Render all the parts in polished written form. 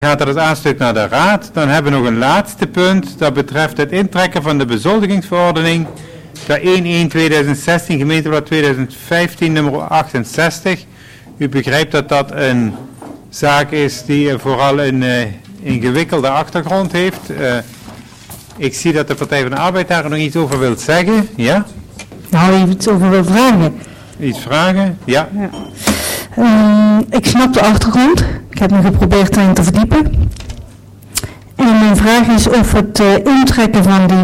Gaat er als aanstuk naar de Raad. Dan hebben we nog een laatste punt. Dat betreft het intrekken van de bezoldigingsverordening. De 1/1/2016, gemeenteblad 2015, nummer 68. U begrijpt dat dat een zaak is die vooral een ingewikkelde achtergrond heeft. Ik zie dat de Partij van de Arbeid daar nog iets over wil zeggen. Ja? Nou, je iets over wil vragen. Iets vragen? Ja. Ik snap de achtergrond. Ik heb me geprobeerd erin te verdiepen. En mijn vraag is of het intrekken van die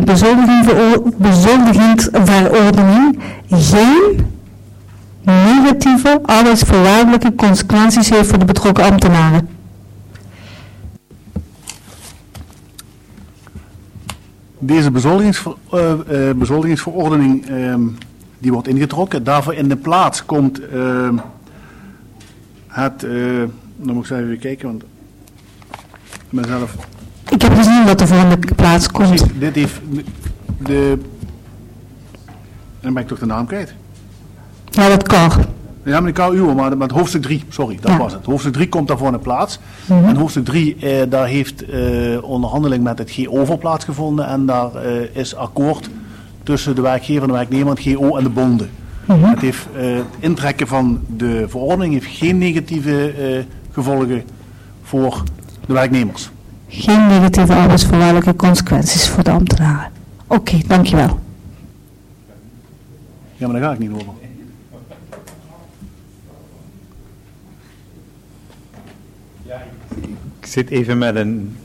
bezoldigingsverordening geen negatieve arbeidsvoorwaardelijke consequenties heeft voor de betrokken ambtenaren. Deze bezoldigingsverordening die wordt ingetrokken. Daarvoor in de plaats komt dan moet ik eens even kijken, want mezelf. Ik heb gezien wat er voor in de plaats komt. Precies, dit heeft dan ben ik toch de naam kwijt. Ja, dat kan. Ja, maar de KU, maar het hoofdstuk 3, sorry, dat was het. Hoofdstuk 3 komt daarvoor in de plaats. En hoofdstuk 3, daar heeft onderhandeling met het GO voor plaatsgevonden. En daar is akkoord tussen de werkgever, de werknemer, het GO en de bonden. Het heeft, het intrekken van de verordening heeft geen negatieve gevolgen voor de werknemers. Geen negatieve arbeidsvoorwaardelijke consequenties voor de ambtenaren. Oké, dankjewel. Ja, maar daar ga ik niet over. Ik zit even met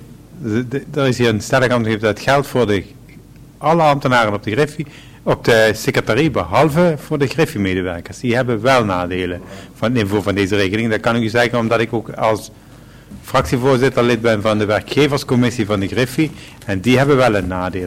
er is hier een stellig antwoord dat geldt voor alle ambtenaren op de Griffie, op de secretarie, behalve voor de Griffie-medewerkers. Die hebben wel nadelen van het niveau van deze regeling. Dat kan ik u zeggen omdat ik ook als fractievoorzitter lid ben van de werkgeverscommissie van de Griffie. En die hebben wel een nadeel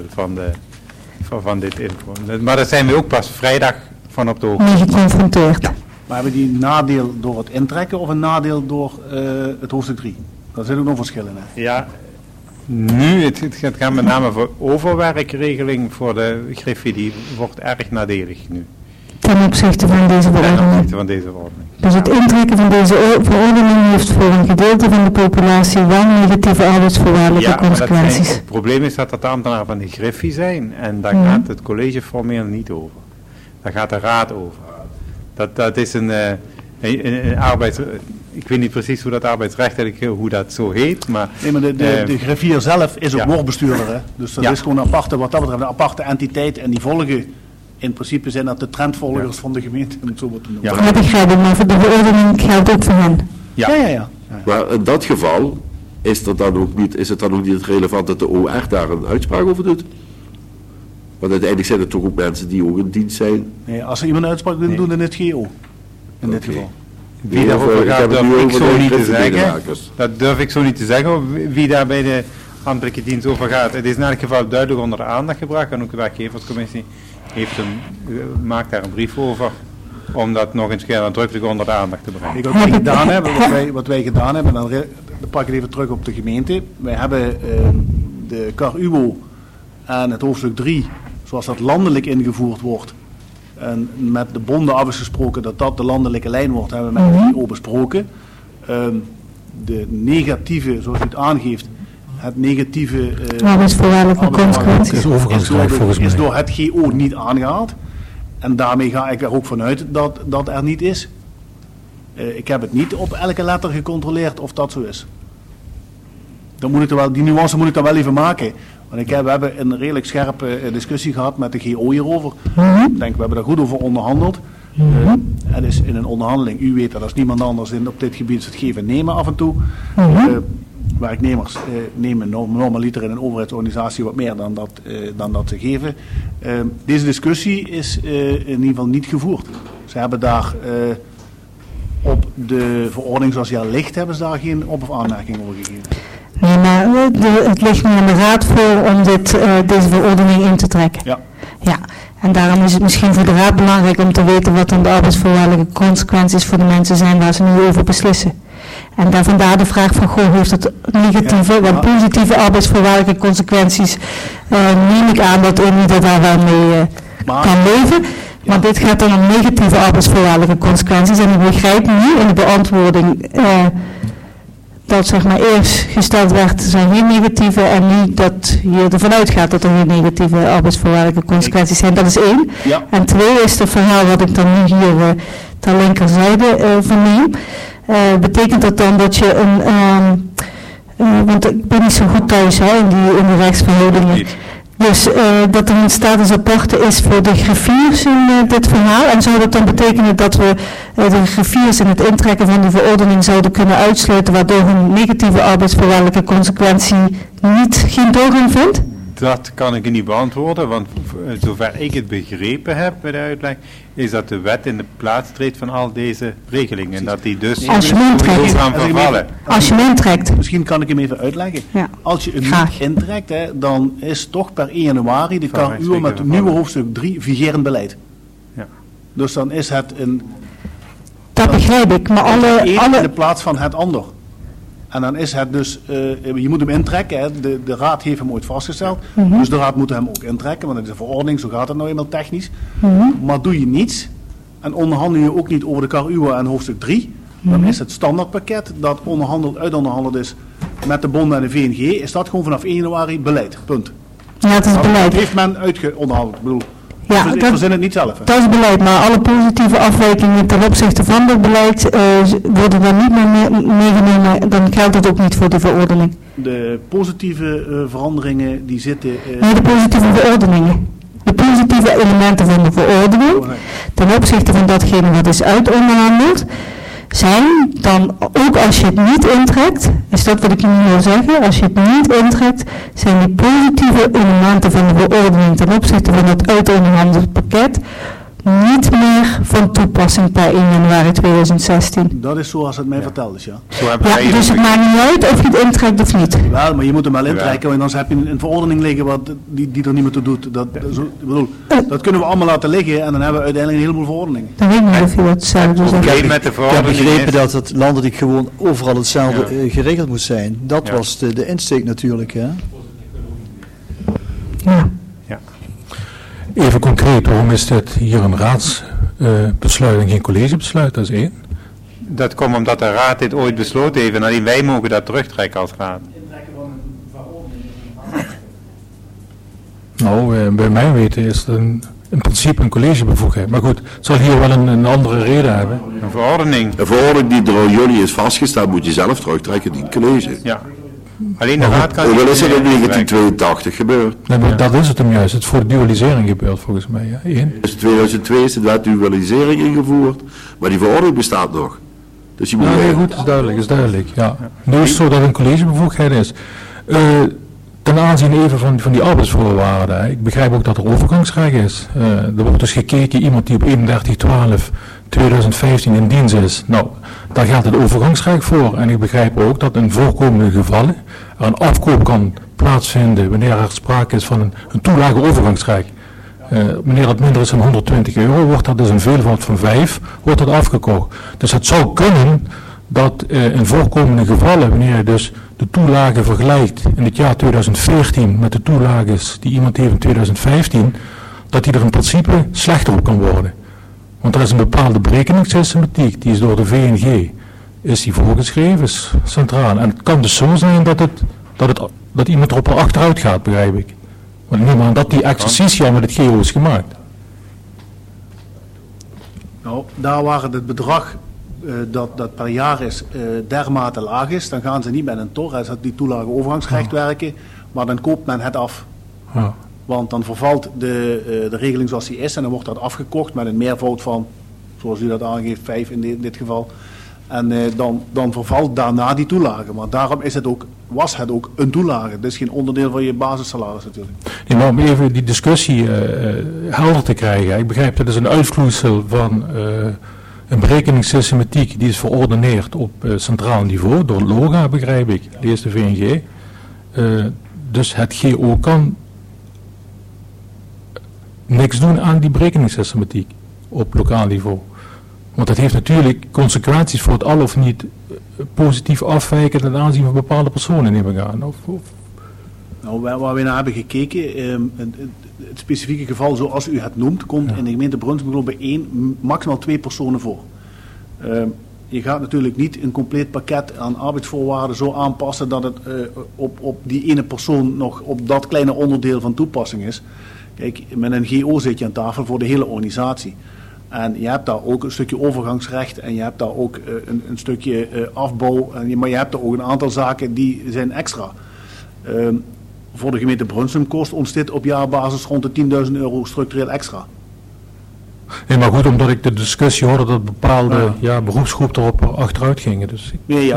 van dit info. Maar daar zijn we ook pas vrijdag van op de hoogte. Niet geconfronteerd. Ja. Maar hebben die een nadeel door het intrekken of een nadeel door het hoofdstuk 3? Daar zitten ook nog verschillen in. Ja, nu, het gaat met name voor overwerkregeling voor de Griffie, die wordt erg nadelig nu. Ten opzichte van deze verordening. Dus het intrekken van deze verordening heeft voor een gedeelte van de populatie wel negatieve arbeidsvoorwaardelijke consequenties. Het probleem is dat de ambtenaren van de Griffie zijn en daar gaat het college formeel niet over. Daar gaat de raad over. Dat is een arbeids... Ik weet niet precies hoe dat arbeidsrechtelijk, hoe dat zo heet, maar... Nee, maar de griffier zelf is ook woordbestuurder, hè? Dus dat is gewoon een aparte, wat dat betreft, een aparte entiteit en die volgen... In principe zijn dat de trendvolgers van de gemeente, om het zo wat te noemen. Ja, dat begrijp ik, maar voor de verordening geldt ook voor hen. Ja. Maar in dat geval is het dan ook niet relevant dat de OR daar een uitspraak over doet? Want uiteindelijk zijn het toch ook mensen die ook in dienst zijn? Nee, als er iemand een uitspraak wil doen, dan is het GO. In dit geval. Wie daarover gaat, durf ik zo niet te zeggen. Dat durf ik zo niet te zeggen, wie daar bij de ambtelijke dienst over gaat. Het is in elk geval duidelijk onder de aandacht gebracht en ook de werkgeverscommissie maakt daar een brief over om dat nog eens nadrukkelijk onder de aandacht te brengen. Wat wij gedaan hebben, dan pak ik het even terug op de gemeente. Wij hebben de KUO en het hoofdstuk 3, zoals dat landelijk ingevoerd wordt, en met de bonden afgesproken dat dat de landelijke lijn wordt, hebben we met de GO besproken. De negatieve, zoals u het aangeeft, het negatieve arbeidsvoorwaardelijke consequenties is door het GO niet aangehaald. En daarmee ga ik er ook vanuit dat er niet is. Ik heb het niet op elke letter gecontroleerd of dat zo is. Die nuance moet ik dan wel even maken. Want we hebben een redelijk scherpe discussie gehad met de GO hierover. Ik denk, we hebben daar goed over onderhandeld. Het is in een onderhandeling, u weet dat als niemand anders op dit gebied is het geven en nemen af en toe. Werknemers nemen normaliter in een overheidsorganisatie wat meer dan dat ze geven. Deze discussie is in ieder geval niet gevoerd. Ze hebben daar op de verordening zoals die al ligt, hebben ze daar geen op- of aanmerking over gegeven. Nee, maar het ligt nu aan de raad voor om deze verordening in te trekken. Ja. En daarom is het misschien voor de raad belangrijk om te weten wat dan de arbeidsvoorwaardelijke consequenties voor de mensen zijn waar ze nu over beslissen. En vandaar de vraag van, heeft het negatieve, wat positieve arbeidsvoorwaardelijke consequenties? Neem ik aan dat ieder daar wel mee kan leven. Maar dit gaat dan om negatieve arbeidsvoorwaardelijke consequenties. En ik begrijp nu in de beantwoording dat zeg maar eerst gesteld werd, zijn geen negatieve en nu dat je ervan uitgaat dat er geen negatieve arbeidsvoorwaardelijke consequenties zijn. Dat is 1. Ja. En 2 is het verhaal wat ik dan nu hier ter linkerzijde verneem. Betekent dat dan dat je want ik ben niet zo goed thuis in de rechtsverhoudingen. Dus dat er een status aparte is voor de griffiers in dit verhaal. En zou dat dan betekenen dat we de griffiers in het intrekken van de verordening zouden kunnen uitsluiten, waardoor een negatieve arbeidsvoorwaardelijke consequentie geen doorgang vindt? Dat kan ik niet beantwoorden, want zover ik het begrepen heb bij de uitleg, is dat de wet in de plaats treedt van al deze regelingen. En dat die dus als je hem intrekt. gaan vervallen. Als je hem intrekt. Misschien kan ik hem even uitleggen. Ja. Als je hem niet intrekt, dan is toch per 1 januari de KUO met het nieuwe hoofdstuk 3 vigerend beleid. Ja. Dus dan is het een... Dat begrijp ik, maar alle in de plaats van het ander. En dan is het dus, je moet hem intrekken, de raad heeft hem ooit vastgesteld, dus de raad moet hem ook intrekken, want het is een verordening, zo gaat het nou eenmaal technisch. Maar doe je niets, en onderhandel je ook niet over de KUO en hoofdstuk 3, dan is het standaardpakket dat uitonderhandeld is met de bonden en de VNG, is dat gewoon vanaf 1 januari beleid, punt. Ja, het is beleid. Dat heeft men uitgeonderhandeld, ik bedoel. Ja, ik verzin het niet zelf. Dat is beleid, maar alle positieve afwijkingen ten opzichte van dat beleid worden dan niet meer meegenomen, dan geldt dat ook niet voor de verordening. De positieve veranderingen die zitten... Nee, de positieve verordeningen. De positieve elementen van de verordening, ten opzichte van datgene wat is uitonderhandeld, zijn dan, ook als je het niet intrekt, is dat wat ik nu wil zeggen, als je het niet intrekt, zijn die positieve elementen van de verordening ten opzichte van het uitonderhandeld pakket niet meer van toepassing per 1 januari 2016. Dat is zoals het mij verteld is, ja. Dus het maakt niet uit of je het intrekt of niet. Wel, maar je moet hem wel intrekken, want anders heb je een verordening liggen die er niet meer toe doet. Dat kunnen we allemaal laten liggen en dan hebben we uiteindelijk een heleboel verordeningen. Dan weet ik niet of je dat hetzelfde zegt. Ik heb begrepen dat het landelijk gewoon overal hetzelfde geregeld moet zijn. Dat was de insteek natuurlijk, hè? Ja. Even concreet, waarom is dit hier een raadsbesluit en geen collegebesluit? Dat is 1. Dat komt omdat de raad dit ooit besloten heeft en alleen wij mogen dat terugtrekken als raad. Nou, bij mijn weten is het in principe een collegebevoegdheid. Maar goed, het zal hier wel een andere reden hebben. Een verordening. Een verordening die door jullie is vastgesteld moet je zelf terugtrekken, niet college. Ja. Alleen de raad kan... Hoewel is het in 1982 gebeurd? Nee, maar dat is het hem juist. Het is voor de dualisering gebeurd volgens mij. Ja. 1. Dus in 2002 is de wet dualisering ingevoerd, maar die verordening bestaat nog. Dus je moet nee, goed, is duidelijk. Ja. Nu is het zo dat een collegebevoegdheid is. Ten aanzien even van die arbeidsvoorwaarden. Ik begrijp ook dat er overgangsrecht is. Er wordt dus gekeken, iemand die op 31/12/2015 in dienst is. Nou, daar geldt het overgangsrecht voor. En ik begrijp ook dat in voorkomende gevallen er een afkoop kan plaatsvinden wanneer er sprake is van een toelage overgangsrecht. Wanneer dat minder is dan €120, wordt dat dus een veelvoud van 5, wordt dat afgekocht. Dus het zou kunnen dat in voorkomende gevallen, wanneer je dus de toelage vergelijkt in het jaar 2014 met de toelages die iemand heeft in 2015, dat die er in principe slechter op kan worden. Want er is een bepaalde berekeningssystematiek, die is door de VNG, is die voorgeschreven, is centraal. En het kan dus zo zijn dat iemand erop achteruit gaat, begrijp ik. Want ik neem aan dat die exercitie al met het GO is gemaakt. Nou, daar waar het bedrag dat per jaar is dermate laag is, dan gaan ze niet met een TOR, dat die toelage overgangsrecht werken, maar dan koopt men het af. Ja. Want dan vervalt de regeling zoals die is en dan wordt dat afgekocht met een meervoud van, zoals u dat aangeeft, 5 in dit geval. En dan vervalt daarna die toelage. Maar daarom was het ook een toelage. Het is geen onderdeel van je basissalaris natuurlijk. Nee, maar om even die discussie helder te krijgen. Ik begrijp dat is een uitvloeisel van een berekeningssystematiek die is verordeneerd op centraal niveau door LOGA, begrijp ik. Lees de VNG. Dus het GO kan niks doen aan die berekeningssystematiek op lokaal niveau. Want dat heeft natuurlijk consequenties voor het al of niet positief afwijken ten aanzien van bepaalde personen, neem ik aan. Nou, waar we naar hebben gekeken, het specifieke geval zoals u het noemt, komt in de gemeente Brunsum bij maximaal 2 personen voor. je gaat natuurlijk niet een compleet pakket aan arbeidsvoorwaarden zo aanpassen dat het op die ene persoon nog op dat kleine onderdeel van toepassing is. Kijk, met een GO zit je aan tafel voor de hele organisatie. En je hebt daar ook een stukje overgangsrecht en je hebt daar ook een stukje afbouw. Maar je hebt er ook een aantal zaken die zijn extra. Voor de gemeente Brunsum kost ons dit op jaarbasis rond de €10.000 structureel extra. Nee, maar goed, omdat ik de discussie hoorde dat bepaalde beroepsgroepen erop achteruit gingen. Dus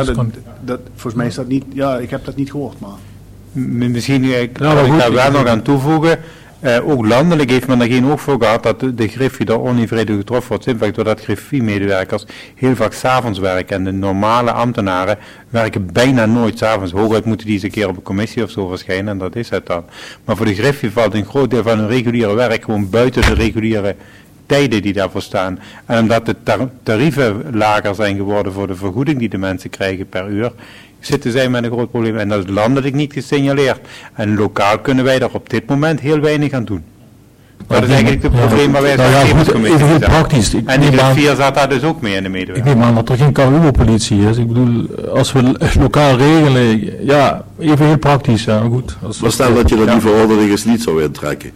volgens mij is dat niet, ik heb dat niet gehoord. Maar. Misschien kan ik daar wel nog aan toevoegen. Ook landelijk heeft men er geen oog voor gehad dat de griffie daar onevenredig getroffen wordt. Simpelweg doordat griffiemedewerkers heel vaak 's avonds werken. En de normale ambtenaren werken bijna nooit 's avonds. Hooguit moeten die eens een keer op een commissie of zo verschijnen en dat is het dan. Maar voor de griffie valt een groot deel van hun reguliere werk gewoon buiten de reguliere tijden die daarvoor staan. En omdat de tarieven lager zijn geworden voor de vergoeding die de mensen krijgen per uur, zitten zij met een groot probleem. En dat is landelijk niet gesignaleerd. En lokaal kunnen wij daar op dit moment heel weinig aan doen. Dat is eigenlijk het probleem waar wij als wetgevingscommissie heel praktisch. En de griffier zat daar dus ook mee in de medewerking. Ik neem aan dat er geen KU-politie is. Ik bedoel, als we lokaal regelen, even heel praktisch. Ja, goed. Maar stel dat je dan die verordeningen niet zou intrekken.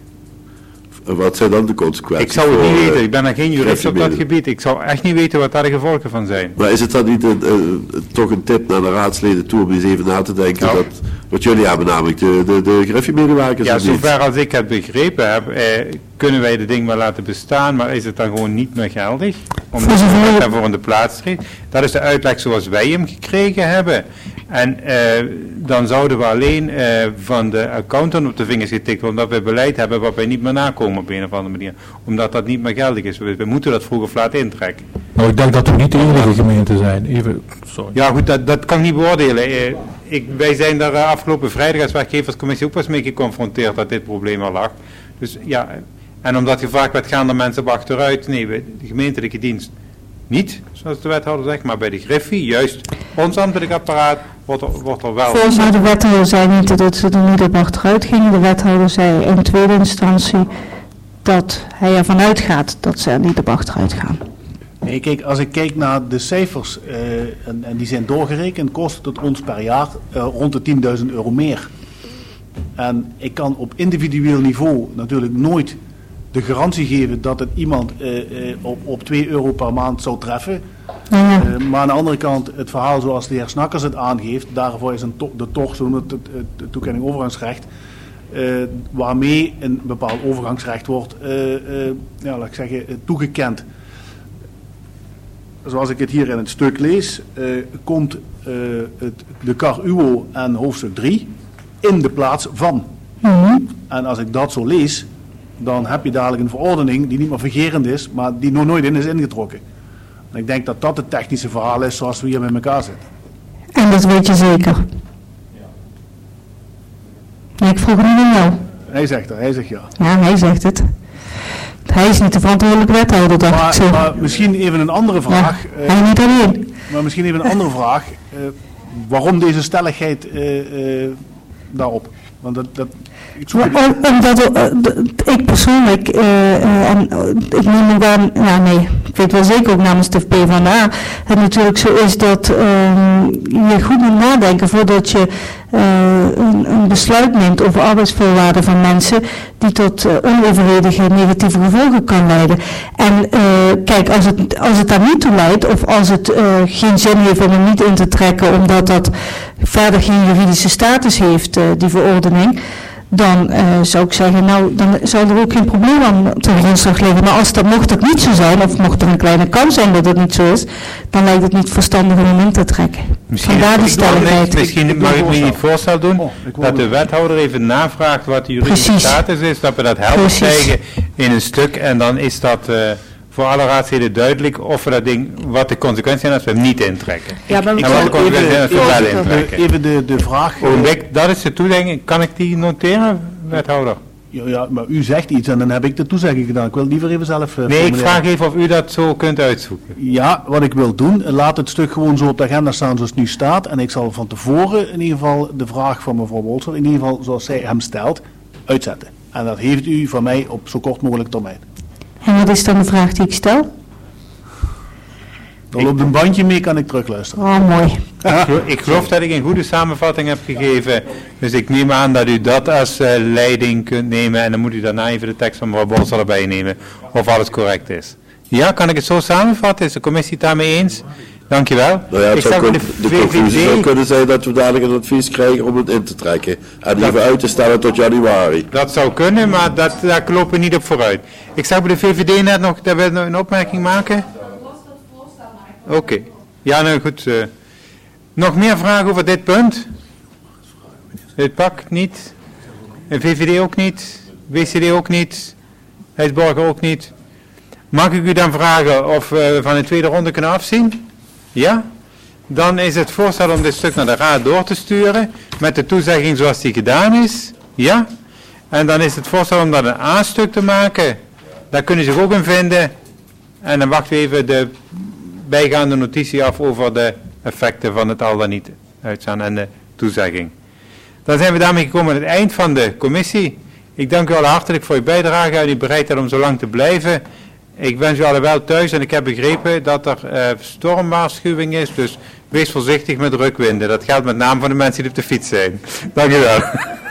Wat zijn dan de consequenties? Ik zou het niet weten, ik ben er geen jurist op dat gebied. Ik zou echt niet weten wat daar de gevolgen van zijn. Maar is het dan niet toch een tip naar de raadsleden toe om eens even na te denken dat wat jullie hebben, namelijk de griffiemedewerkers? Ja, zover als ik het begrepen heb, kunnen wij de ding wel laten bestaan, maar is het dan gewoon niet meer geldig? Omdat het daarvoor in de plaats treedt. Dat is de uitleg zoals wij hem gekregen hebben. En dan zouden we alleen van de accountant op de vingers getikt worden, omdat we beleid hebben wat wij niet meer nakomen op een of andere manier. Omdat dat niet meer geldig is. We moeten dat vroeg of laat intrekken. Nou, ik denk dat we niet de enige gemeente zijn. Sorry. Ja goed, dat kan ik niet beoordelen. Wij zijn daar afgelopen vrijdag als werkgeverscommissie ook wel eens mee geconfronteerd dat dit probleem al lag. Dus ja, en omdat gevraagd werd, gaan er mensen op achteruit? Nee, de gemeentelijke dienst niet, zoals de wethouder zegt, maar bij de griffie, juist ons ambtelijk apparaat, wordt er wel... Volgens mij de wethouder zei niet dat ze er niet op achteruit gingen. De wethouder zei in tweede instantie dat hij ervan uitgaat dat ze er niet op achteruit gaan. Nee, kijk, als ik kijk naar de cijfers, en die zijn doorgerekend, kost het ons per jaar rond de €10.000 meer. En ik kan op individueel niveau natuurlijk nooit de garantie geven dat het iemand op €2 per maand zou treffen. Ja. Maar aan de andere kant, het verhaal zoals de heer Snakkers het aangeeft, daarvoor is de TOG, zo noemt het toekenning overgangsrecht, waarmee een bepaald overgangsrecht wordt, laat ik zeggen, toegekend. Zoals ik het hier in het stuk lees, komt de CAR UO en hoofdstuk 3 in de plaats van. Mm-hmm. En als ik dat zo lees, dan heb je dadelijk een verordening die niet meer vergerend is, maar die nog nooit in is ingetrokken. En ik denk dat dat het technische verhaal is zoals we hier met elkaar zitten. En dat weet je zeker? Ja, ik vroeg het niet aan jou. Hij zegt ja. Ja, hij zegt het. Hij is niet de verantwoordelijke wethouder, dacht ik zo. Maar misschien even een andere vraag. Ja, hij niet alleen. Maar misschien even een andere vraag. Waarom deze stelligheid daarop? Want omdat ik persoonlijk, en ik neem me daar, ik weet wel zeker ook namens de PvdA, het natuurlijk zo is dat je goed moet nadenken voordat je een besluit neemt over arbeidsvoorwaarden van mensen die tot onevenredige negatieve gevolgen kan leiden. En kijk, als het daar niet toe leidt, of als het geen zin heeft om hem niet in te trekken, omdat dat verder geen juridische status heeft, die verordening, dan zou ik zeggen, dan zou er ook geen probleem aan ten grondslag liggen. Maar mocht dat niet zo zijn, of mocht er een kleine kans zijn dat het niet zo is, dan lijkt het niet verstandig om hem in te trekken. Misschien mag ik me niet voorstel doen dat de wethouder even navraagt wat de juridische status is, dat we dat helder krijgen in een stuk en dan is dat voor alle raadsleden duidelijk of we dat ding, wat de consequenties zijn als we hem niet intrekken. Ja, maar even de vraag. Dat is de toezegging. Kan ik die noteren, wethouder? Ja, maar u zegt iets en dan heb ik de toezegging gedaan. Ik wil liever even zelf Nee, ik vraag even of u dat zo kunt uitzoeken. Ja, wat ik wil doen, laat het stuk gewoon zo op de agenda staan zoals het nu staat. En ik zal van tevoren in ieder geval de vraag van mevrouw Wolter, in ieder geval zoals zij hem stelt, uitzetten. En dat heeft u van mij op zo kort mogelijk termijn. En wat is dan de vraag die ik stel? Dan loopt een bandje mee, kan ik terugluisteren. Oh, mooi. Ik geloof dat ik een goede samenvatting heb gegeven. Dus ik neem aan dat u dat als leiding kunt nemen. En dan moet u daarna even de tekst van mevrouw Bols erbij nemen. Of alles correct is. Ja, kan ik het zo samenvatten? Is de commissie het daarmee eens? Dankjewel. Nou ja, de conclusie zou kunnen zijn dat we dadelijk een advies krijgen om het in te trekken. En even uit te stellen tot januari. Dat zou kunnen, maar daar lopen we niet op vooruit. Ik zag bij de VVD net nog, dat we een opmerking maken. Oké. Ja, nou goed. Nog meer vragen over dit punt? Het PAK niet. De VVD ook niet. WCD ook niet. Heisborger ook niet. Mag ik u dan vragen of we van de tweede ronde kunnen afzien? Ja? Dan is het voorstel om dit stuk naar de raad door te sturen. Met de toezegging zoals die gedaan is. Ja? En dan is het voorstel om dat een A-stuk te maken. Daar kunnen ze zich ook in vinden. En dan wachten we even de bijgaande notitie af over de effecten van het al dan niet uitstaan en de toezegging. Dan zijn we daarmee gekomen aan het eind van de commissie. Ik dank u allen hartelijk voor uw bijdrage en uw bereidheid om zo lang te blijven. Ik wens u allen wel thuis en ik heb begrepen dat er stormwaarschuwing is, dus wees voorzichtig met rukwinden. Dat geldt met name voor de mensen die op de fiets zijn. Dank u wel.